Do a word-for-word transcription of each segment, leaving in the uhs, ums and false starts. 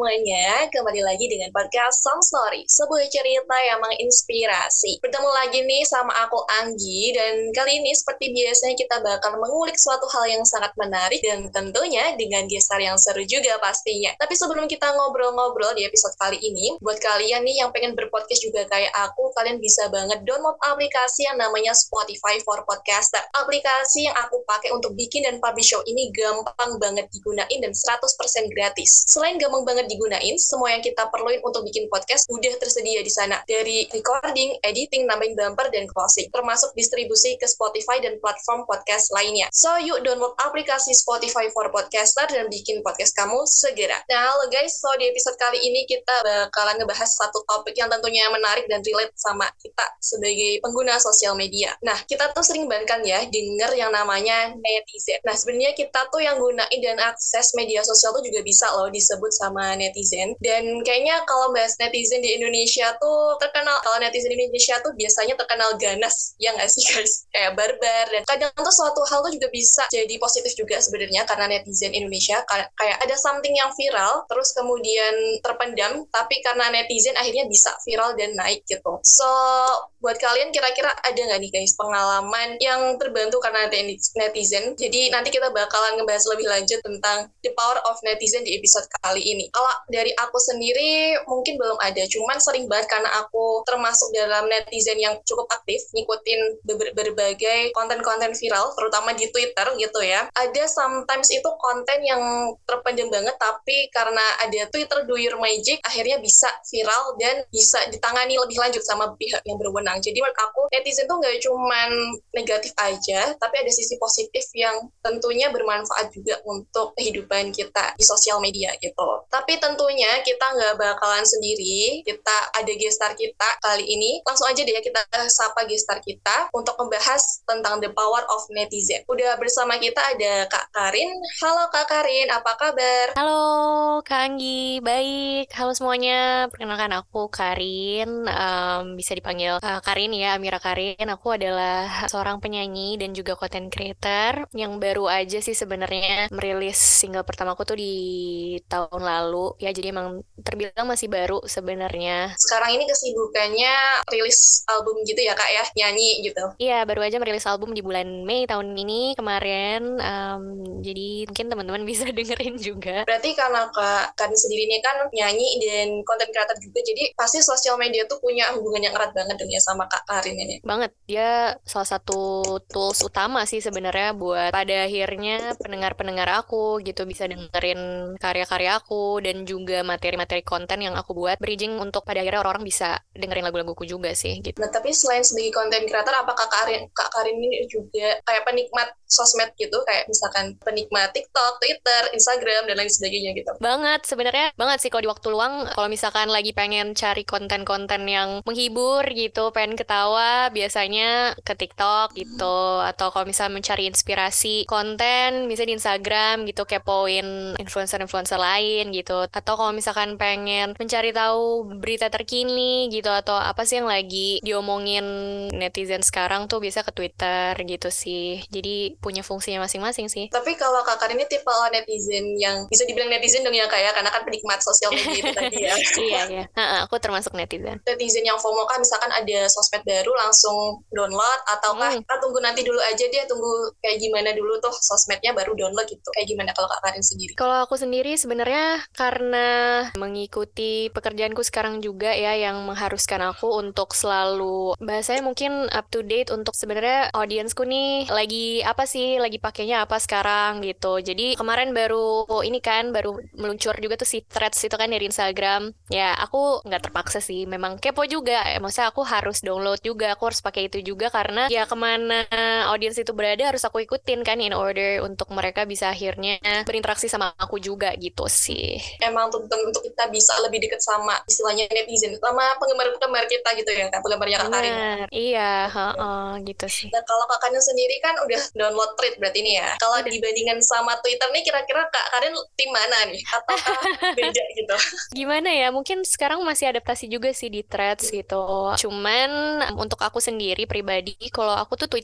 semuanya, kembali lagi dengan podcast Some Story, sebuah cerita yang menginspirasi. Bertemu lagi nih sama aku Anggi, dan kali ini seperti biasanya kita bakal mengulik suatu hal yang sangat menarik dan tentunya dengan gestar yang seru juga pastinya. Tapi sebelum kita ngobrol-ngobrol di episode kali ini, buat kalian nih yang pengen berpodcast juga kayak aku, kalian bisa banget download aplikasi yang namanya Spotify for Podcaster. Aplikasi yang aku pakai untuk bikin dan publish show ini gampang banget digunain dan seratus persen gratis. Selain gampang banget digunain, semua yang kita perluin untuk bikin podcast udah tersedia di sana. Dari recording, editing, nambahin bumper, dan closing. Termasuk distribusi ke Spotify dan platform podcast lainnya. So, yuk download aplikasi Spotify for Podcaster dan bikin podcast kamu segera. Nah, halo guys. So, di episode kali ini kita bakalan ngebahas satu topik yang tentunya menarik dan relate sama kita sebagai pengguna sosial media. Nah, kita tuh sering banget kan ya denger yang namanya netizen. Nah, sebenarnya kita tuh yang gunain dan akses media sosial tuh juga bisa loh disebut sama netizen. Dan kayaknya kalau bahas netizen di Indonesia tuh terkenal, kalau netizen di Indonesia tuh biasanya terkenal ganas, ya nggak sih guys? Kayak barbar, dan kadang tuh suatu hal tuh juga bisa jadi positif juga sebenarnya karena netizen Indonesia kayak ada something yang viral, terus kemudian terpendam, tapi karena netizen akhirnya bisa viral dan naik gitu. So, buat kalian kira-kira ada nggak nih guys pengalaman yang terbantu karena netizen? Jadi nanti kita bakalan ngebahas lebih lanjut tentang the power of netizen di episode kali ini. Kalau dari aku sendiri mungkin belum ada, cuman sering banget karena aku termasuk dalam netizen yang cukup aktif, ngikutin ber- berbagai konten-konten viral, terutama di Twitter gitu ya. Ada sometimes itu konten yang terpendam banget, tapi karena ada Twitter do your magic, akhirnya bisa viral dan bisa ditangani lebih lanjut sama pihak yang berwenang. Jadi menurut aku netizen tuh nggak cuman negatif aja, tapi ada sisi positif yang tentunya bermanfaat juga untuk kehidupan kita di sosial media gitu. Tapi tentunya kita nggak bakalan sendiri, kita ada gestar kita kali ini. Langsung aja deh ya kita sapa gestar kita untuk membahas tentang the power of netizen. Udah bersama kita ada Kak Karin. Halo Kak Karin, apa kabar? Halo Kak Anggi, baik. Halo semuanya, perkenalkan aku Karin, Em, bisa dipanggil eh, Karin ya, Amira Karin. Aku adalah seorang penyanyi dan juga content creator yang baru aja sih sebenarnya merilis single pertamaku tuh di tahun lalu. Ya, jadi emang terbilang masih baru sebenarnya. Sekarang ini kesibukannya rilis album gitu ya Kak ya, nyanyi gitu. Iya, baru aja merilis album di bulan Mei tahun ini kemarin. Em, jadi mungkin teman-teman bisa dengerin juga. Berarti karena Kak Karin sendiri ini kan nyanyi dan content creator juga, jadi pasti sosial media tuh punya hubungan yang erat banget dong ya sama Kak Karin ini. Banget, dia salah satu tools utama sih sebenarnya buat pada akhirnya pendengar-pendengar aku gitu bisa dengerin karya-karya aku dan juga materi-materi konten yang aku buat bridging untuk pada akhirnya orang-orang bisa dengerin lagu-laguku juga sih gitu. Nah, tapi selain sebagai content creator, apakah Kak Karin, Kak Karin ini juga kayak penikmat sosmed gitu? Kayak misalkan penikmat TikTok, Twitter, Instagram, dan lain sebagainya gitu? Banget, sebenarnya banget sih kalau di waktu luang, kalau misalkan lagi pengen cari konten-konten yang menghibur gitu, pengen ketawa, biasanya ke TikTok gitu. Atau kalau misalnya mencari inspirasi konten, misalnya di Instagram gitu, kepoin influencer-influencer lain gitu. Atau kalau misalkan pengen mencari tahu berita terkini gitu, atau apa sih yang lagi diomongin netizen sekarang tuh biasa ke Twitter gitu sih. Jadi punya fungsinya masing-masing sih. Tapi kalau Kak Karin ini tipe netizen yang bisa dibilang netizen dong ya Kak ya, karena kan penikmat sosial media itu tadi ya. Iya, iya. Ha-ha, aku termasuk netizen. Netizen yang FOMO kah, misalkan ada sosmed baru langsung download, ataukah Hmm. ah, tunggu nanti dulu aja deh, tunggu kayak gimana dulu tuh sosmednya baru download gitu. Kayak gimana kalau Kak Karin sendiri? Kalau aku sendiri sebenarnya karena mengikuti pekerjaanku sekarang juga ya yang mengharuskan aku untuk selalu bahasanya mungkin up to date untuk sebenarnya audiensku nih lagi apa sih, lagi pakainya apa sekarang gitu. Jadi kemarin baru ini kan baru meluncur juga tuh si Threads itu kan dari Instagram. Ya aku nggak terpaksa sih, memang kepo juga. Ya, maksudnya aku harus download juga, aku harus pakai itu juga karena ya kemana audiens itu berada harus aku ikutin kan in order untuk mereka bisa akhirnya berinteraksi sama aku juga gitu sih. Emang tuntun untuk kita bisa lebih dekat sama istilahnya netizen, sama penggemar-penggemar kita gitu ya, Kak, penggemarnya Kak Karin. Bener, iya, heeh, gitu sih. Nah, kalau Kak Karin sendiri kan udah download Thread berarti ini ya. Kalau dibandingkan sama Twitter nih, kira-kira Kak Karin tim mana nih? Ataukah beda gitu? Gimana ya, mungkin sekarang masih adaptasi juga sih di Threads gitu. Cuman um, untuk aku sendiri pribadi, kalau aku tuh Twitter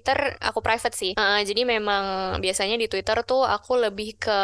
aku private sih. Uh, jadi memang biasanya di Twitter tuh aku lebih ke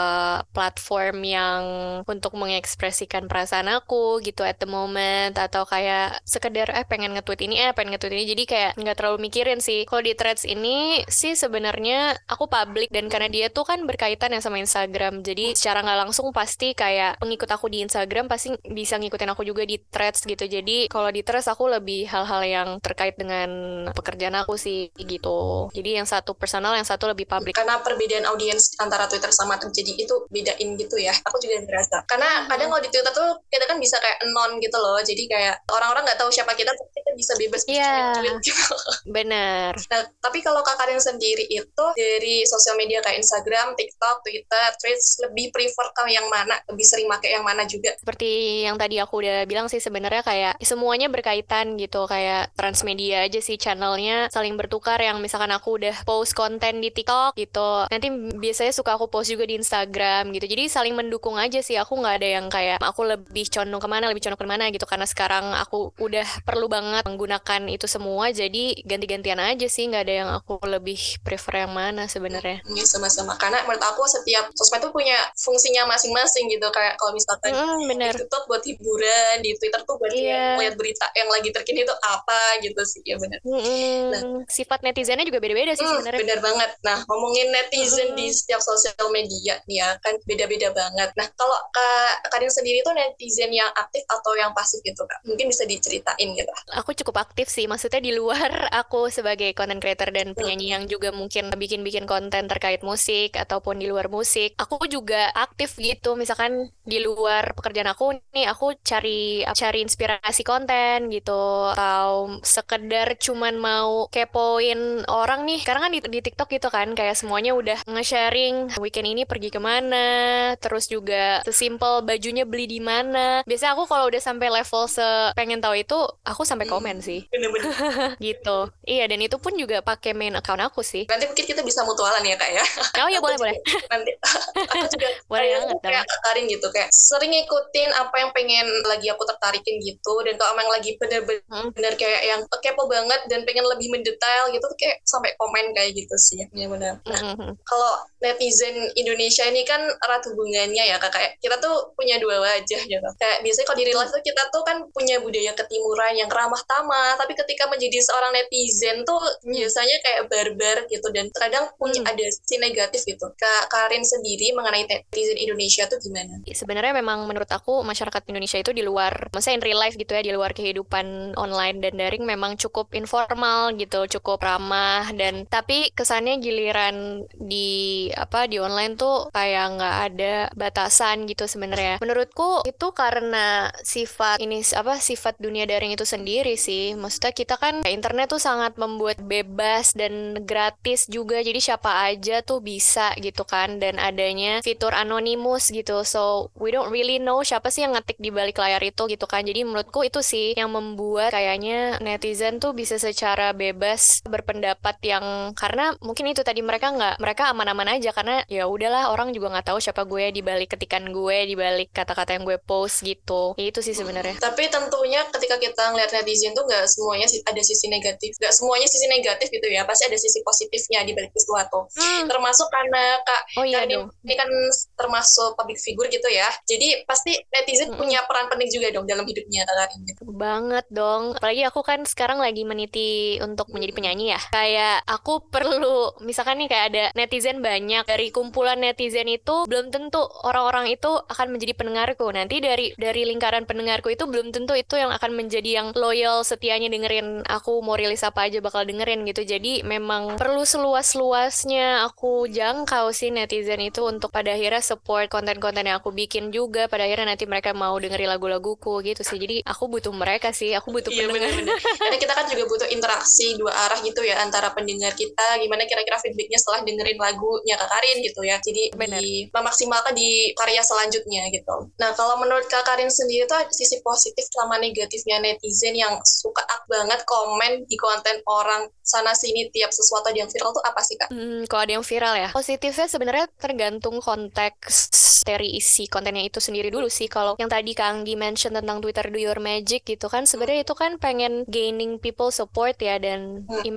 platform yang untuk mengekspresikan perasaan aku gitu at the moment, atau kayak sekedar eh pengen nge-tweet ini eh pengen nge-tweet ini, jadi kayak nggak terlalu mikirin sih. Kalau di Threads ini sih sebenarnya aku public, dan karena dia tuh kan berkaitan ya sama Instagram, jadi secara nggak langsung pasti kayak pengikut aku di Instagram pasti bisa ngikutin aku juga di Threads gitu. Jadi kalau di Threads aku lebih hal-hal yang terkait dengan pekerjaan aku sih gitu. Jadi yang satu personal, yang satu lebih public. Karena perbedaan audiens antara Twitter sama Threads, jadi itu bedain gitu ya. Aku juga ngerasa. Karena kadang kalau di Twitter tuh kita kan bisa kayak anon gitu loh. Jadi kayak orang-orang nggak tahu siapa kita, tapi kita bisa bebas yeah. tweet gitu. Bener. Nah, tapi kalau Kak Karin sendiri itu dari sosial media kayak Instagram, TikTok, Twitter, Threads, lebih prefer ke yang mana? Lebih sering pakai yang mana juga? Seperti yang tadi aku udah bilang sih, sebenarnya kayak semuanya berkaitan gitu, kayak transmedia aja sih, channelnya saling bertukar. Yang misalkan aku udah post konten di TikTok gitu, nanti biasanya suka aku post juga di Instagram gitu. Jadi saling mendukung aja sih. Aku nggak ada yang kayak aku lebih condong kemana, lebih condong kemana gitu. Karena sekarang aku udah perlu banget menggunakan itu semua, jadi ganti-gantian aja sih. Nggak ada yang aku lebih prefer yang mana sebenarnya. Iya, sama-sama. Karena menurut aku setiap sosmed tuh punya fungsinya masing-masing gitu. Kayak kalau misalkan mm, di TikTok buat hiburan, di Twitter tuh buat yeah. lihat berita yang lagi terkini itu apa gitu sih. Ya benar. Mm-hmm. Nah, sifat netizennya juga beda-beda sih mm, sebenarnya. Benar banget. Nah, ngomongin netizen mm-hmm. di setiap sosial media nih ya, kan beda-beda banget. Nah, kalau Kak Karin sendiri tuh netizen yang aktif atau yang pasif gitu, Kak? Mungkin bisa diceritain gitu. Aku cukup aktif sih. Maksudnya di luar aku sebagai content creator dan penyanyi mm. yang juga mungkin bikin-bikin konten terkait musik ataupun di luar musik, aku juga aktif gitu. Misalkan di luar pekerjaan aku nih, aku cari cari inspirasi konten gitu, atau sekedar cuman mau kepoin orang nih. Karena kan di, di TikTok gitu kan, kayak semuanya udah nge-sharing weekend ini pergi kemana, terus juga sesimpel bajunya beli di mana. Biasanya aku kalau udah sampai level se pengen tahu itu, aku sampai komen sih. Bener-bener. Gitu. Iya, dan itu pun juga pakai main account aku sih. Nanti mungkin kita bisa mutualan ya, Kak ya. Oh ya, boleh, boleh. Nanti aku juga boleh banget kayak Kak Karin gitu, kayak sering ngikutin apa yang pengen lagi aku tertarikin gitu. Dan kalau emang lagi bener-bener hmm. kayak yang kepo banget dan pengen lebih mendetail gitu, kayak sampai komen kayak gitu sih. Ya benar. Nah, mm-hmm. kalau netizen Indonesia ini kan erat hubungannya ya, Kak. Kayak kita tuh punya dua wajah gitu. Kayak biasanya kalau di real life tuh kita tuh kan punya budaya ketimuran yang ramah tamah, tapi ketika menjadi seorang netizen tuh hmm. biasanya kayak barbar gitu, dan kadang punya hmm. ada sisi negatif gitu. Kak Karin sendiri mengenai netizen Indonesia tuh gimana? Sebenarnya memang menurut aku masyarakat Indonesia itu di luar, maksudnya in real life gitu ya, di luar kehidupan online dan daring memang cukup informal gitu, cukup ramah, dan tapi kesannya giliran di apa di online tuh kayak nggak ada batasan gitu sebenarnya. Menurutku itu karena sifat ini apa sifat dunia daring itu sendiri sih. Maksudnya kita kan internet tuh sangat membuat bebas dan gratis juga, jadi siapa aja tuh bisa gitu kan, dan adanya fitur anonymous gitu, so we don't really know siapa sih yang ngetik di balik layar itu gitu kan. Jadi menurutku itu sih yang membuat kayaknya netizen tuh bisa secara bebas berpendapat, yang karena mungkin itu tadi mereka nggak mereka aman-aman aja karena ya udahlah, orang juga nggak tahu siapa gue di balik ketikan gue, di balik kata-kata yang gue post gitu. Ya, itu sih sebenarnya. Hmm, tapi tentunya ketika kita ngeliat netizen tuh nggak semuanya ada sisi negatif, nggak semuanya sisi negatif gitu ya, pasti ada sisi positifnya di balik sesuatu. Hmm. Termasuk karena Kak oh, iya Karin ini kan termasuk public figure gitu ya, jadi pasti netizen hmm. punya peran penting juga dong dalam hidupnya Kak Karin gitu. Banget dong, apalagi aku kan sekarang lagi meniti untuk menjadi penyanyi ya, kayak aku perlu misalkan nih kayak ada netizen banyak, dari kumpulan netizen itu belum tentu orang-orang itu akan menjadi pendengarku, nanti dari dari lingkaran pendengarku itu belum tentu itu yang akan menjadi yang loyal setianya dengerin aku, mau rilis apa aja bakal dengerin gitu. Jadi memang perlu seluas-luasnya aku jangkau sih netizen itu untuk pada akhirnya support konten-konten yang aku bikin juga, pada akhirnya nanti mereka mau dengerin lagu-laguku gitu sih. Jadi aku butuh mereka sih, aku butuh iya, pendengar. Bener-bener. Karena kita kan juga butuh interaksi dua arah gitu ya antara pendengar kita, gimana kira-kira feedbacknya setelah dengerin lagunya Kak Karin gitu ya. Jadi di, memaksimalkan di karya selanjutnya gitu. Nah, kalau menurut Kak Karin sendiri tuh sisi positif sama negatifnya netizen yang suka ak banget komen di konten orang sana sini tiap sesuatu yang viral tuh apa sih Kak? Hmm, kalau ada yang viral ya, positifnya sebenarnya tergantung konteks dari isi kontennya itu sendiri dulu sih. Kalau yang tadi Kak Anggi mention tentang Twitter Do Your Magic gitu kan, sebenarnya itu kan pengen gaining people support ya, dan hmm. impactnya tuh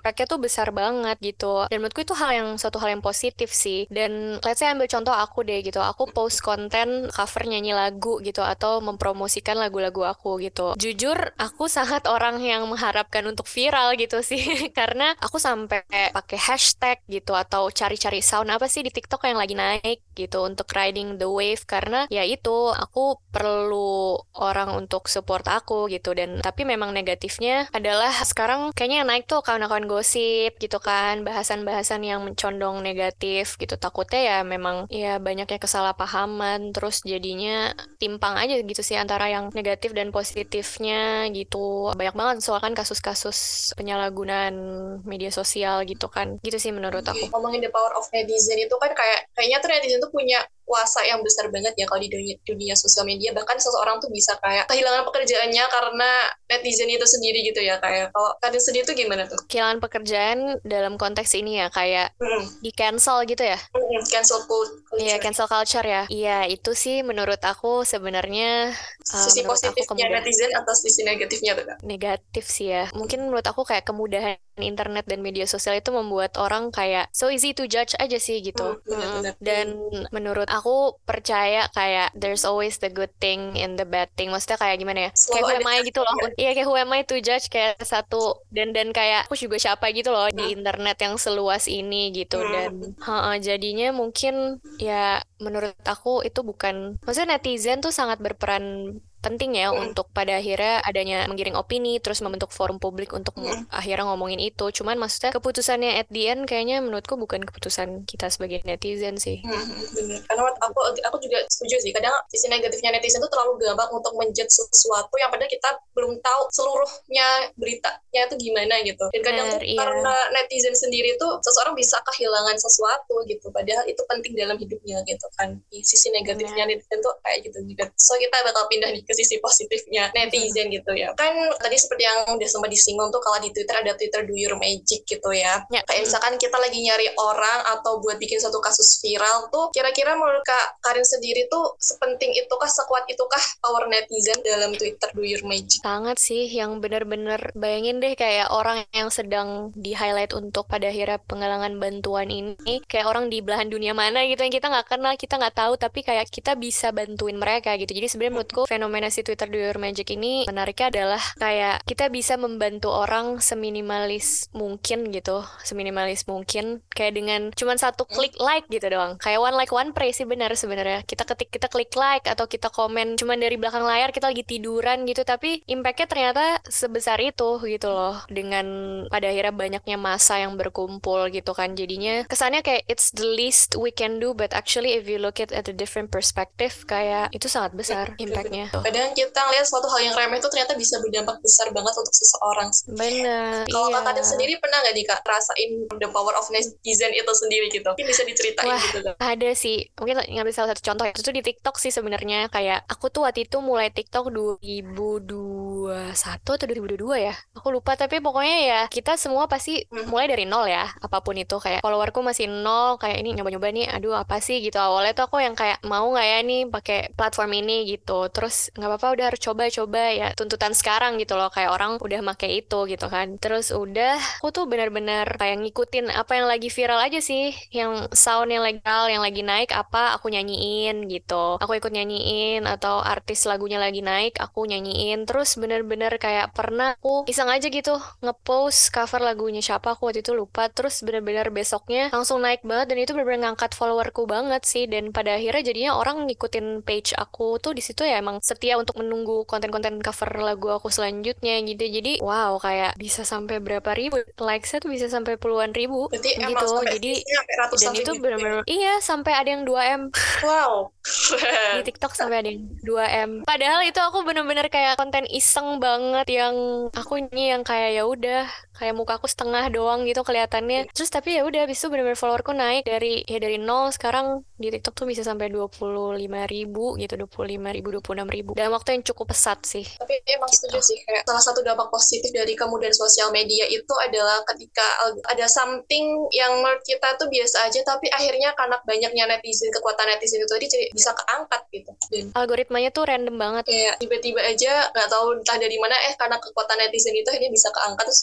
besar banget gitu. Dan menurutku itu hal yang suatu hal yang positif sih. Dan let's say ambil contoh aku deh gitu, aku post konten cover nyanyi lagu gitu atau mempromosikan lagu-lagu aku gitu. Jujur aku sangat orang yang mengharapkan untuk viral gitu sih karena aku sampai pakai hashtag gitu atau cari-cari sound apa sih di TikTok yang lagi naik gitu untuk riding the wave, karena ya itu aku perlu orang untuk support aku gitu. Dan tapi memang negatifnya adalah sekarang kayaknya yang naik tuh akun-akun gosip gitu kan, bahasan-bahasan yang condong negatif gitu. Takutnya ya memang ya banyaknya kesalahpahaman, terus jadinya timpang aja gitu sih antara yang negatif dan positifnya gitu. Banyak banget soal kan kasus-kasus penyalahgunaan media sosial gitu kan. Gitu sih menurut aku. Ngomongin the power of netizen itu kan kayak kayaknya tuh netizen tuh punya kuasa yang besar banget ya kalau di dunia, dunia sosial media. Bahkan seseorang tuh bisa kayak kehilangan pekerjaannya karena netizen itu sendiri gitu ya. Kayak kalau kalian sendiri tuh gimana tuh? Kehilangan pekerjaan dalam konteks ini ya kayak hmm. di cancel gitu ya. hmm, cancel culture. Iya, cancel culture ya. Iya, itu sih menurut aku sebenarnya uh, Sisi menurut aku positifnya kemudahan netizen atau sisi negatifnya tuh, Kak? negatif sih ya. Mungkin menurut aku kayak kemudahan internet dan media sosial itu membuat orang kayak so easy to judge aja sih gitu. Hmm, benar-benar. Mm. Dan menurut aku percaya kayak there's always the good thing in the bad thing. Maksudnya kayak gimana ya? Selalu Kayak who ada am I gitu loh. ya. Iya, kayak who am I to judge kayak satu dan dan kayak aku juga siapa gitu loh di internet yang seluas ini gitu. Hmm. Dan ha, jadinya mungkin ya menurut aku itu bukan, maksudnya netizen tuh sangat berperan penting ya Hmm. untuk pada akhirnya adanya menggiring opini terus membentuk forum publik untuk Hmm. akhirnya ngomongin itu. Cuman maksudnya keputusannya at the end kayaknya menurutku bukan keputusan kita sebagai netizen sih. Hmm, bener. Karena aku aku juga setuju sih. Kadang sisi negatifnya netizen tuh terlalu gampang untuk menjudge sesuatu yang padahal kita belum tahu seluruhnya beritanya itu gimana gitu. Dan kadang Bener, tuh iya. karena netizen sendiri tuh seseorang bisa kehilangan sesuatu gitu. Padahal itu penting dalam hidupnya gitu kan. Sisi negatifnya Bener. netizen tuh kayak gitu juga. So kita bakal pindah nih ke sisi positifnya netizen gitu ya. Kan tadi seperti yang udah sempat disinggung tuh kalau di Twitter ada Twitter do your magic gitu ya. Ya. Kayak misalkan kita lagi nyari orang atau buat bikin satu kasus viral tuh, kira-kira menurut Kak Karin sendiri tuh sepenting itukah, sekuat itukah power netizen dalam Twitter do your magic? Sangat sih, yang bener-bener bayangin deh kayak orang yang sedang di-highlight untuk pada akhirnya penggalangan bantuan ini, kayak orang di belahan dunia mana gitu yang kita nggak kenal, kita nggak tahu, tapi kayak kita bisa bantuin mereka gitu. Jadi sebenarnya menurutku fenomena si Twitter do your magic ini menariknya adalah kayak kita bisa membantu orang seminimalis mungkin gitu, seminimalis mungkin kayak dengan cuman satu klik like gitu doang. Kayak one like one pray sih benar sebenarnya. Kita ketik kita klik like atau kita komen cuman dari belakang layar kita lagi tiduran gitu, tapi impactnya ternyata sebesar itu gitu loh. Dengan pada akhirnya banyaknya massa yang berkumpul gitu kan. Jadinya kesannya kayak it's the least we can do, but actually if you look at at a different perspective kayak itu sangat besar impactnya. Kadang kita ngeliat suatu hal yang remeh itu ternyata bisa berdampak besar banget untuk seseorang. Bener, Kalau iya. Kak Karin sendiri pernah nggak nih Kak rasain the power of netizen itu sendiri gitu? Mungkin bisa diceritain. Wah, gitu Kak. ada sih. Mungkin ngambil salah satu contoh itu tuh di TikTok sih sebenarnya. Kayak aku tuh waktu itu mulai TikTok dua ribu dua puluh satu atau dua ribu dua puluh dua ya. Aku lupa, tapi pokoknya ya kita semua pasti mulai dari nol ya. Apapun itu kayak followerku masih nol, kayak ini nyoba-nyoba nih, aduh apa sih gitu. Awalnya tuh aku yang kayak mau nggak ya nih pakai platform ini gitu. Terus nggak apa-apa udah harus coba-coba ya. Tuntutan sekarang gitu loh, kayak orang udah make itu gitu kan. Terus udah aku tuh benar-benar kayak ngikutin apa yang lagi viral aja sih, yang sound yang legal, yang lagi naik apa aku nyanyiin gitu. Aku ikut nyanyiin atau artis lagunya lagi naik aku nyanyiin. Terus bener-bener kayak pernah aku iseng aja gitu ngepost cover lagunya siapa aku waktu itu lupa. Terus bener-bener besoknya langsung naik banget dan itu bener-bener ngangkat followerku banget sih. Dan pada akhirnya jadinya orang ngikutin page aku tuh di situ ya emang setia untuk menunggu konten-konten cover lagu aku selanjutnya gitu. Jadi wow, kayak bisa sampai berapa ribu likes-nya tuh bisa sampai puluhan ribu. Berarti gitu. emang sampai, Jadi sampai ratusan dan itu ribu. benar-benar iya sampai ada yang dua M. Wow. Di TikTok sampai ada yang dua M. Padahal itu aku bener-bener kayak konten iseng banget yang aku ini yang kayak ya udah kayak muka aku setengah doang gitu kelihatannya. Terus tapi ya udah habis itu bener-bener followerku naik dari ya dari nol sekarang di TikTok tuh bisa sampai dua puluh lima ribu gitu, dua puluh lima ribu, dua puluh enam ribu. Dalam waktu yang cukup pesat sih. Tapi emang Gitu. setuju sih kayak salah satu dampak positif dari kemudahan sosial media itu adalah ketika ada something yang menurut kita tuh biasa aja tapi akhirnya karena banyaknya netizen, kekuatan netizen itu tadi jadi bisa keangkat gitu. Dan Algoritmanya tuh random banget. kayak tiba-tiba aja nggak tahu entah dari mana eh karena kekuatan netizen itu akhirnya bisa keangkat terus viral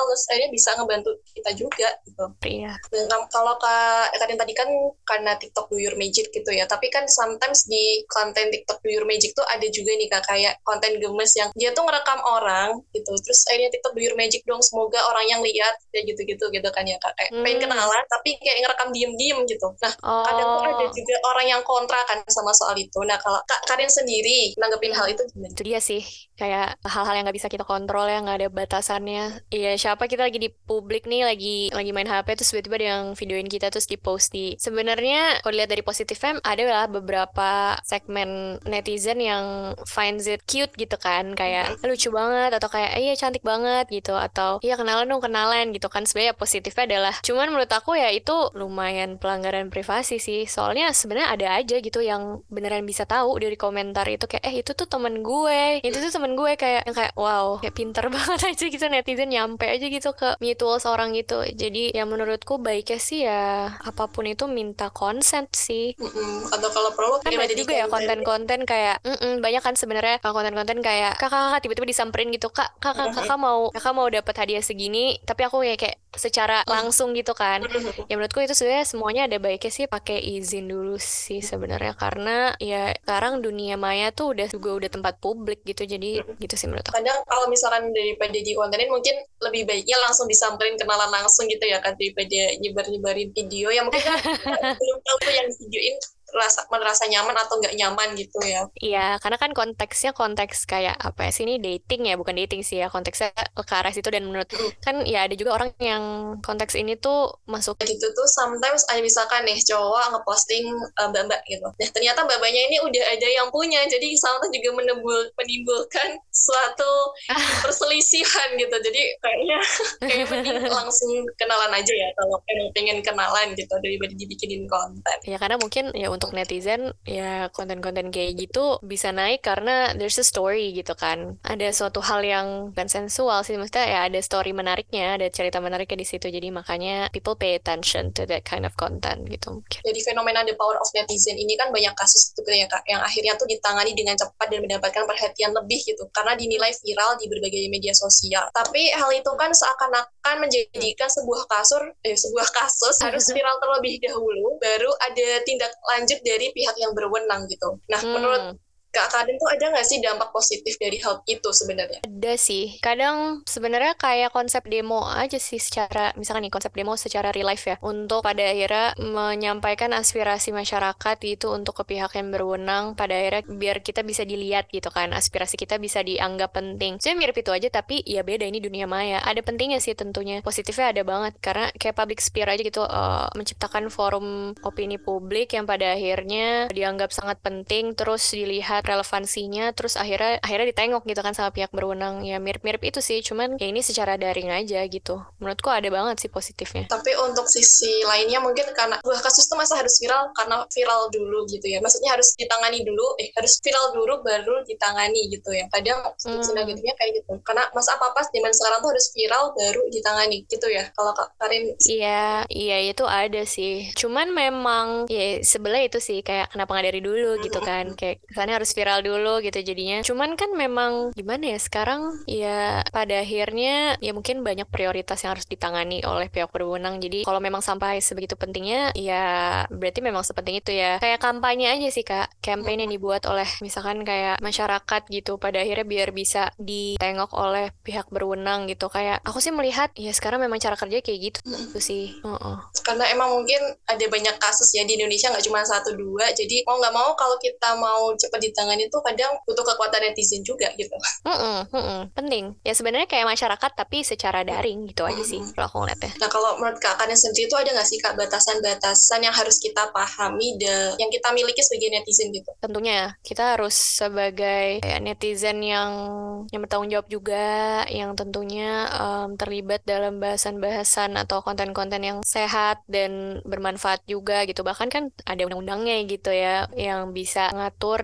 terus akhirnya bisa ngebantu kita juga gitu. Iya. Dan kalau Kak Karin tadi kan karena TikTok do your magic gitu ya, tapi kan sometimes di konten TikTok do your magic tuh ada juga nih Kak kayak konten gemes yang dia tuh ngerekam orang gitu, terus akhirnya TikTok do your magic dong, semoga orang yang lihat ya gitu-gitu gitu kan ya Kak, kayak hmm. pengen kenalan tapi kayak ngerekam diem-diem gitu. Nah oh. kadang tuh ada juga orang yang kontra kan sama soal itu. Nah kalau Kak Karin sendiri nanggepin hal itu gimana? Itu dia sih, kayak hal-hal yang nggak bisa kita kontrol ya, nggak ada batasannya. Iya, siapa kita lagi di publik nih, lagi lagi main H P terus tiba-tiba ada yang videoin kita terus di-post di. Sebenarnya kalau dilihat dari positifnya ada lah beberapa segmen netizen yang finds it cute gitu kan, kayak lucu banget atau kayak iya cantik banget gitu, atau iya kenalan dong kenalan gitu kan. Sebenarnya positifnya adalah, cuman menurut aku ya itu lumayan pelanggaran privasi sih, soalnya sebenarnya ada aja gitu yang beneran bisa tahu dari komentar itu kayak eh itu tuh temen gue, itu tuh temen gue, kayak yang kayak wow, kayak pinter banget aja gitu netizen nyampe aja gitu ke mutual seorang gitu. Jadi ya menurutku baiknya sih ya apapun itu minta consent sih. Mm-mm. Atau kalau perlu kan banyak juga ya konten-konten kayak mm-mm, banyak kan sebenarnya konten-konten kayak kakak-kakak tiba-tiba disamperin gitu, kak kakak kakak mau kakak mau dapat hadiah segini, tapi aku ya kayak secara langsung gitu kan. Ya menurutku itu sebenarnya semuanya ada baiknya sih pakai izin dulu sih sebenarnya, karena ya sekarang dunia maya tuh udah juga udah tempat publik gitu, jadi gitu sih menurut aku. Kadang kalau misalkan daripada di kontenin mungkin lebih baiknya langsung disamperin kenalan langsung gitu ya kan, daripada nyebar-nyebarin video yang mungkin kan belum tahu tuh yang videoin rasa merasa nyaman atau nggak nyaman gitu ya. Iya, karena kan konteksnya konteks kayak apa ya sih, ini dating ya, bukan dating sih ya, konteksnya ke arah situ. Dan menurut hmm. kan ya ada juga orang yang konteks ini tuh masuk gitu tuh sometimes ada misalkan nih cowok ngeposting uh, mbak-mbak gitu. Nah ternyata mbak-mbaknya ini udah ada yang punya, jadi sometimes juga menimbul, menimbulkan suatu perselisihan gitu. Jadi kayaknya kayak mending langsung kenalan aja ya kalau pengen, pengen kenalan gitu daripada dibikinin konten. Ya karena mungkin ya untuk netizen ya konten-konten kayak gitu bisa naik karena there's a story gitu kan. Ada suatu hal yang bukan sensual sih, maksudnya ya ada story menariknya, ada cerita menariknya di situ. Jadi makanya people pay attention to that kind of content gitu mungkin. Jadi fenomena the power of netizen ini kan banyak kasus gitu ya Kak, yang akhirnya tuh ditangani dengan cepat dan mendapatkan perhatian lebih gitu karena dinilai viral di berbagai media sosial. Tapi hal itu kan seakan-akan menjadikan sebuah kasus eh sebuah kasus harus viral terlebih dahulu baru ada tindak lanjut dari pihak yang berwenang gitu. Nah, hmm. menurut Kak Karin tuh ada nggak sih dampak positif dari hal itu sebenarnya? Ada sih. Kadang sebenarnya kayak konsep demo aja sih, secara misalkan nih konsep demo secara real life ya, untuk pada akhirnya menyampaikan aspirasi masyarakat itu untuk ke pihak yang berwenang, pada akhirnya biar kita bisa dilihat gitu kan, aspirasi kita bisa dianggap penting. Sebenarnya mirip itu aja, tapi ya beda, ini dunia maya. Ada pentingnya sih tentunya. Positifnya ada banget karena kayak public sphere aja gitu, uh, menciptakan forum opini publik yang pada akhirnya dianggap sangat penting, terus dilihat relevansinya, terus akhirnya akhirnya ditengok gitu kan sama pihak berwenang. Ya mirip-mirip itu sih, cuman ya ini secara daring aja gitu. Menurutku ada banget sih positifnya. Tapi untuk sisi lainnya mungkin karena buah kasus tuh masa harus viral karena viral dulu gitu ya, maksudnya harus ditangani dulu eh harus viral dulu baru ditangani gitu ya. Kadang sisi hmm. negatifnya kayak gitu, karena masa apa-apa zaman sekarang tuh harus viral baru ditangani gitu ya. Kalau Kak Karin? Iya, iya itu ada sih, cuman memang ya sebelah itu sih kayak kenapa nggak dari dulu gitu kan, kayak kesannya harus viral dulu gitu jadinya. Cuman kan memang gimana ya, sekarang ya pada akhirnya ya mungkin banyak prioritas yang harus ditangani oleh pihak berwenang. Jadi kalau memang sampai sebegitu pentingnya ya berarti memang sepenting itu ya. Kayak kampanye aja sih Kak, campaign yang dibuat oleh misalkan kayak masyarakat gitu, pada akhirnya biar bisa ditengok oleh pihak berwenang gitu. Kayak aku sih melihat ya sekarang memang cara kerja kayak gitu tuh sih. Uh-uh. Karena emang mungkin ada banyak kasus ya di Indonesia, nggak cuma satu dua, jadi mau nggak mau kalau kita mau cepat ditangani itu kadang butuh kekuatan netizen juga gitu. Mm-mm, mm-mm, penting. Ya sebenarnya kayak masyarakat tapi secara daring gitu aja sih kalau aku ngeliatnya. Nah kalau menurut Kak Karin sendiri itu ada nggak sih Kak batasan-batasan yang harus kita pahami dan yang kita miliki sebagai netizen gitu? Tentunya kita harus sebagai ya, netizen yang yang bertanggung jawab juga, yang tentunya um, terlibat dalam bahasan-bahasan atau konten-konten yang sehat dan bermanfaat juga gitu. Bahkan kan ada undang-undangnya gitu ya yang bisa ngatur dan melindungi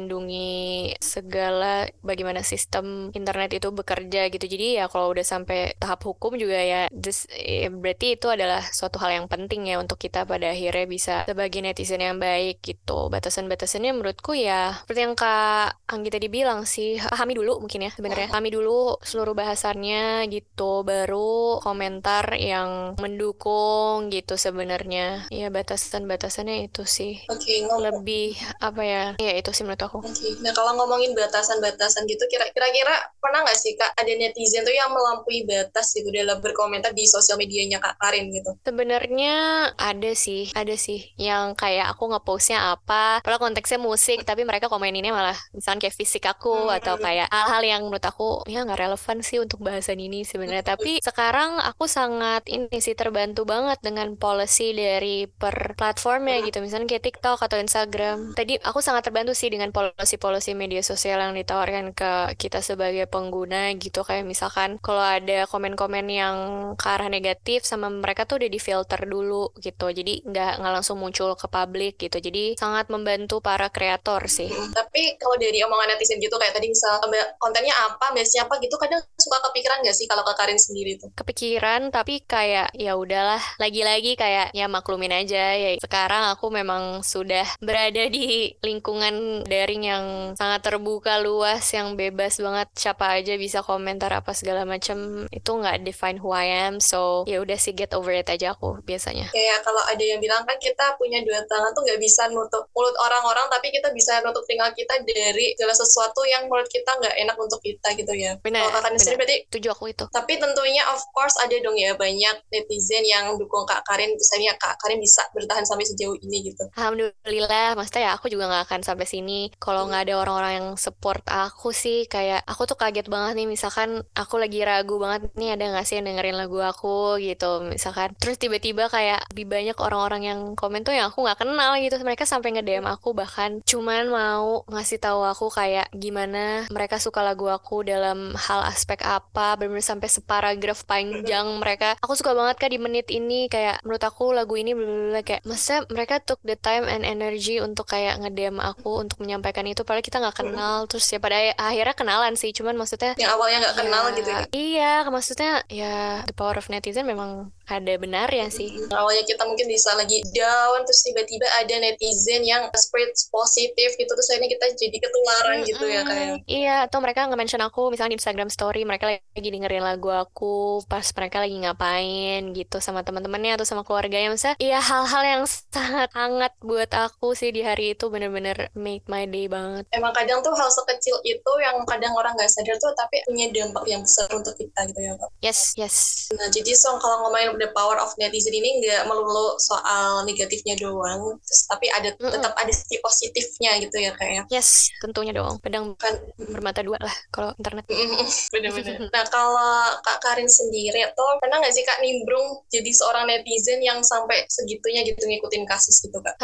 melindungi segala bagaimana sistem internet itu bekerja gitu. Jadi ya kalau udah sampai tahap hukum juga ya, this, eh, berarti itu adalah suatu hal yang penting ya untuk kita pada akhirnya bisa sebagai netizen yang baik gitu. Batasan-batasannya menurutku ya seperti yang Kak Anggi tadi bilang sih, pahami dulu mungkin ya sebenarnya. Pahami dulu seluruh bahasannya gitu, baru komentar yang mendukung gitu sebenarnya. Ya batasan-batasannya itu sih. Oke, ngomong. Lebih apa ya? Ya itu sih menurut aku. Oke, nah kalau ngomongin batasan-batasan gitu, kira- kira-kira pernah nggak sih Kak ada netizen tuh yang melampaui batas gitu dalam berkomentar di sosial medianya Kak Karin gitu? Sebenarnya ada sih, ada sih yang kayak aku ngepostnya apa, padahal konteksnya musik, tapi mereka komeninnya malah misalnya kayak fisik aku atau Hmm, kayak hal-hal yang menurut aku ya nggak relevan sih untuk bahasan ini sebenarnya. Tapi sekarang aku sangat ini sih terbantu banget dengan policy dari per platformnya gitu, misalnya kayak TikTok atau Instagram. Tadi aku sangat terbantu sih dengan policy-policy media sosial yang ditawarkan ke kita sebagai pengguna gitu, kayak misalkan kalau ada komen-komen yang ke arah negatif sama mereka tuh udah difilter dulu gitu, jadi nggak nggak langsung muncul ke publik gitu, jadi sangat membantu para kreator sih. hmm. Tapi kalau dari omongan netizen gitu kayak tadi misal "Mbak, kontennya apa, biasanya apa gitu, kadang suka kepikiran nggak sih kalau Kak Karin sendiri tuh? Kepikiran tapi kayak ya udahlah, lagi-lagi kayak ya maklumin aja ya, sekarang aku memang sudah berada di lingkungan daring yang sangat terbuka luas, yang bebas banget, siapa aja bisa komentar apa segala macam, itu nggak define who I am, so ya udah sih, get over it aja aku biasanya. Kayak kalau ada yang bilang kan kita punya dua tangan tuh nggak bisa nutup mulut orang-orang, tapi kita bisa nutup telinga kita dari segala sesuatu yang menurut kita nggak enak untuk kita gitu ya. Benar, Kalau Kak Karin sendiri benar. berarti, Tujuh aku itu. tapi tentunya of course ada dong ya banyak netizen yang dukung Kak Karin, misalnya Kak Karin bisa bertahan sampai sejauh ini gitu. Alhamdulillah, maksudnya ya aku juga nggak akan sampai sini kalau nggak ada orang-orang yang support aku sih. Kayak aku tuh kaget banget nih, misalkan aku lagi ragu banget nih ada nggak sih yang dengerin lagu aku gitu, misalkan. Terus tiba-tiba kayak lebih banyak orang-orang yang komen tuh yang aku nggak kenal gitu. Mereka sampai nge-D M aku, bahkan cuman mau ngasih tahu aku kayak gimana mereka suka lagu aku dalam hal aspek apa, bener-bener sampai separagraf panjang mereka. Aku suka banget Kak di menit ini, kayak menurut aku lagu ini bener-bener kayak, masa mereka took the time and energy untuk kayak nge-D M aku untuk menyampaikan itu, padahal kita nggak kenal. Terus ya pada akhirnya kenalan sih, cuman maksudnya Yang awalnya nggak ya kenal gitu ya. iya, maksudnya ya the power of netizen memang ada benarnya sih. Awalnya kita mungkin bisa lagi down, terus tiba-tiba ada netizen yang spread positif gitu, terus akhirnya kita jadi ketularan gitu ya kayak. Mm-mm. Iya, atau mereka nge-mention aku misalnya di Instagram story, mereka lagi dengerin lagu aku pas mereka lagi ngapain gitu sama teman-temannya atau sama keluarganya. Misalnya, iya, hal-hal yang sangat hangat buat aku sih di hari itu, bener-bener make my day banget. Emang kadang tuh hal sekecil itu yang kadang orang nggak sadar tuh tapi punya dampak yang besar untuk kita gitu ya Kak. Yes, yes. Nah jadi so kalau ngomongin the power of netizen ini nggak melulu soal negatifnya doang, terus, tapi ada Mm-mm. tetap ada sisi positifnya gitu ya kayak. Yes, tentunya dong. Pedang Kan bermata dua lah kalau internet. bener-bener. Nah kalau Kak Karin sendiri tuh pernah nggak sih Kak nimbrung jadi seorang netizen yang sampai segitunya gitu ngikutin kasus gitu Kak?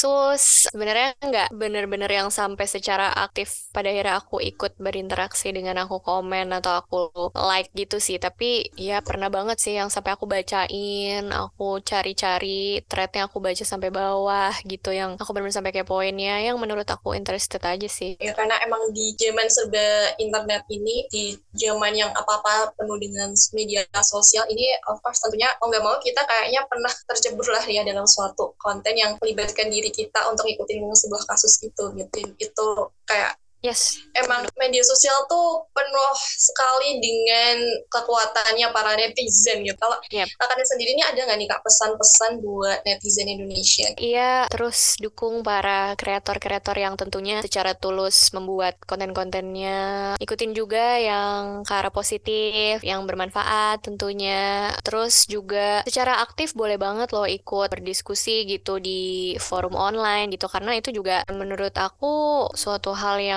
Kasus sebenarnya nggak bener-bener yang sampai secara aktif pada akhirnya aku ikut berinteraksi dengan aku komen atau aku like gitu sih. Tapi ya pernah banget sih yang sampai aku bacain, aku cari-cari threadnya, aku baca sampai bawah gitu, yang aku bener-bener sampai kepoinnya yang menurut aku interested aja sih. Ya karena emang di zaman serba internet ini, di zaman yang apa-apa penuh dengan media sosial ini, of course tentunya mau nggak mau kita kayaknya pernah tercebur lah ya dalam suatu konten yang melibatkan diri kita untuk ikutin sebuah kasus itu gitu. Itu kayak Yes. emang media sosial tuh penuh sekali dengan kekuatannya para netizen gitu. Kalau Yep. kakaknya sendiri ini ada nggak nih Kak pesan-pesan buat netizen Indonesia? Iya, terus dukung para kreator-kreator yang tentunya secara tulus membuat konten-kontennya. Ikutin juga yang ke arah positif, yang bermanfaat tentunya. Terus juga secara aktif boleh banget loh ikut berdiskusi gitu di forum online gitu. Karena itu juga menurut aku suatu hal yang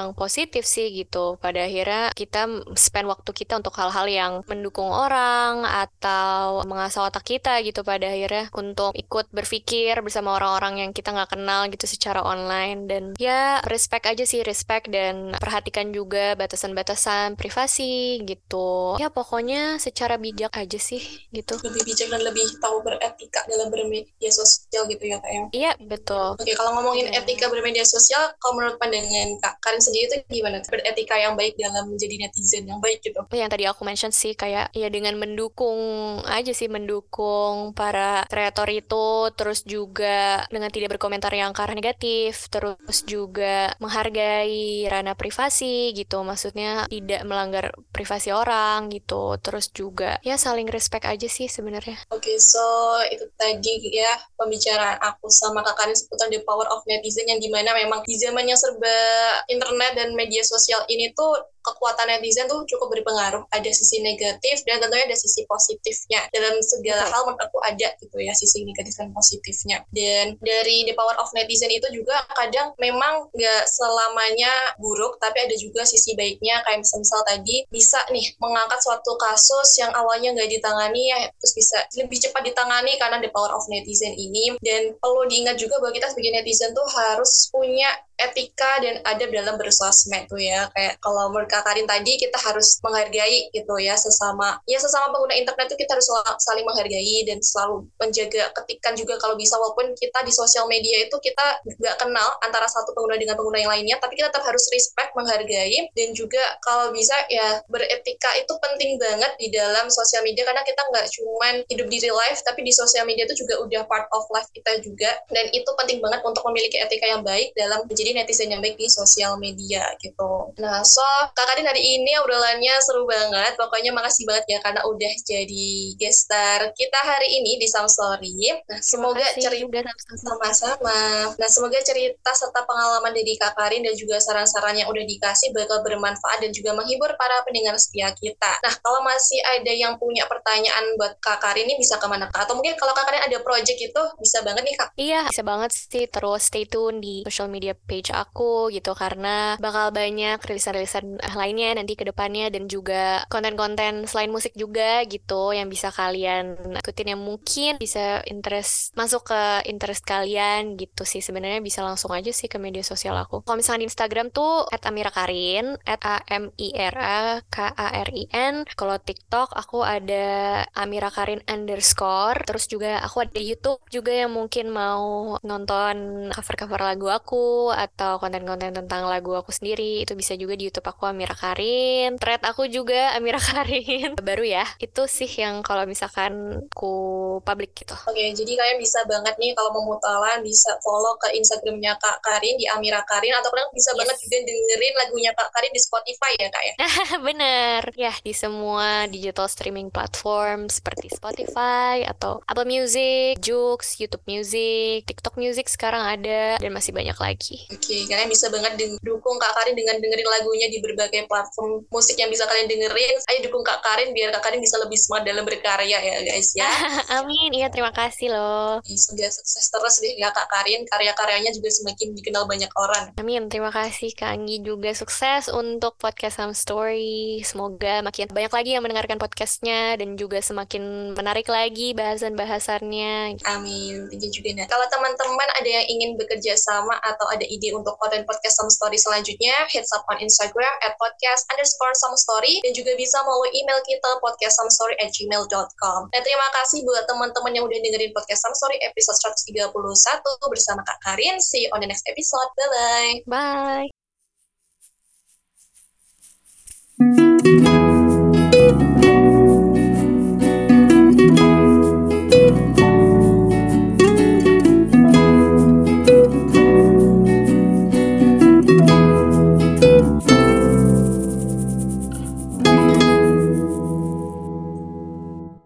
yang positif sih gitu. Pada akhirnya kita spend waktu kita untuk hal-hal yang mendukung orang atau mengasah otak kita gitu pada akhirnya untuk ikut berpikir bersama orang-orang yang kita nggak kenal gitu secara online. Dan ya respect aja sih, respect dan perhatikan juga batasan-batasan privasi gitu. Ya pokoknya secara bijak aja sih gitu. Lebih bijak dan lebih tahu beretika dalam bermedia sosial gitu ya Kak ya. Iya betul. Oke, kalau ngomongin Ya. etika bermedia sosial, kalau menurut pandangan Kak Karin sendiri itu gimana? Beretika yang baik dalam menjadi netizen yang baik gitu. Yang tadi aku mention sih kayak ya dengan mendukung aja sih, mendukung para kreator itu, terus juga dengan tidak berkomentar yang ke arah negatif, terus juga menghargai ranah privasi gitu, maksudnya tidak melanggar privasi orang gitu, terus juga ya saling respect aja sih sebenarnya. Oke, so itu tadi ya pembicaraan aku sama Kak Karin seputar the power of netizen, yang dimana memang di zaman yang serba internet dan media sosial ini tuh kekuatan netizen tuh cukup berpengaruh. Ada sisi negatif dan tentunya ada sisi positifnya. Dalam segala hal menurut aku ada gitu ya sisi negatif dan positifnya. Dan dari the power of netizen itu juga kadang memang nggak selamanya buruk, tapi ada juga sisi baiknya. Kayak misal-misal tadi bisa nih mengangkat suatu kasus yang awalnya nggak ditangani ya, terus bisa lebih cepat ditangani karena the power of netizen ini. Dan perlu diingat juga bahwa kita sebagai netizen tuh harus punya etika dan adab dalam bersosmed tuh ya. Kayak kalau menurut Kak Karin tadi, kita harus menghargai gitu ya sesama ya sesama pengguna internet tuh kita harus saling menghargai dan selalu menjaga ketikan juga kalau bisa. Walaupun kita di sosial media itu kita nggak kenal antara satu pengguna dengan pengguna yang lainnya, tapi kita tetap harus respect, menghargai, dan juga kalau bisa ya beretika itu penting banget di dalam sosial media, karena kita nggak cuman hidup di real life, tapi di sosial media itu juga udah part of life kita juga. Dan itu penting banget untuk memiliki etika yang baik dalam menjadi netizen yang baik di sosial media gitu. Nah, so Kak Karin hari ini obrolannya seru banget. Pokoknya makasih banget ya karena udah jadi guest star kita hari ini di Some Story. Nah, semoga cerita sama-sama. Nah, semoga cerita serta pengalaman dari Kak Karin dan juga saran-saran yang udah dikasih bakal bermanfaat dan juga menghibur para pendengar setia kita. Nah, kalau masih ada yang punya pertanyaan buat Kak Karin ini bisa kemana Kak? Atau mungkin kalau Kak Karin ada project itu bisa banget nih Kak? Iya, bisa banget sih. Terus stay tune di social media page aku gitu, karena bakal banyak rilisan-rilisan lainnya nanti ke depannya, dan juga konten-konten selain musik juga gitu yang bisa kalian ikutin, yang mungkin bisa interest masuk ke interest kalian gitu sih. Sebenarnya bisa langsung aja sih ke media sosial aku. Kalau misalnya di Instagram tuh at amira karin, at a m i r a k a r i n. Kalau TikTok aku ada amira karin underscore. Terus juga aku ada YouTube juga yang mungkin mau nonton cover-cover lagu aku atau konten-konten tentang lagu aku sendiri, itu bisa juga di YouTube aku Amira Karin. Thread aku juga Amira Karin. Baru ya. Itu sih yang kalau misalkan ku public gitu. Oke, jadi kalian bisa banget nih kalau mau mutualan bisa follow ke Instagramnya Kak Karin di Amira Karin, atau kalian bisa yes. banget juga dengerin lagunya Kak Karin di Spotify ya Kak ya? Bener. Ya, di semua digital streaming platform seperti Spotify atau Apple Music, Joox, YouTube Music, TikTok Music sekarang ada, dan masih banyak lagi. Oke, kalian bisa banget dukung Kak Karin dengan dengerin lagunya di berbagai platform musik yang bisa kalian dengerin. Ayo dukung Kak Karin biar Kak Karin bisa lebih semangat dalam berkarya ya guys ya. Amin, iya terima kasih loh. Semoga sukses terus deh ya Kak Karin, karya-karyanya juga semakin dikenal banyak orang. Amin, terima kasih Kak Anggi juga, sukses untuk podcast Some Story. Semoga makin banyak lagi yang mendengarkan podcastnya dan juga semakin menarik lagi bahasan-bahasannya. Amin, tinggi juga. Nah, kalau teman-teman ada yang ingin bekerja sama atau ada ide untuk konten podcast Some Story selanjutnya, hits up on Instagram at podcast underscore Some Story, dan juga bisa melalui email kita podcastsomstory at gmail dot com. Nah, terima kasih buat teman-teman yang udah dengerin podcast Some Story episode seratus tiga puluh satu bersama Kak Karin. See you on the next episode. Bye-bye. Bye.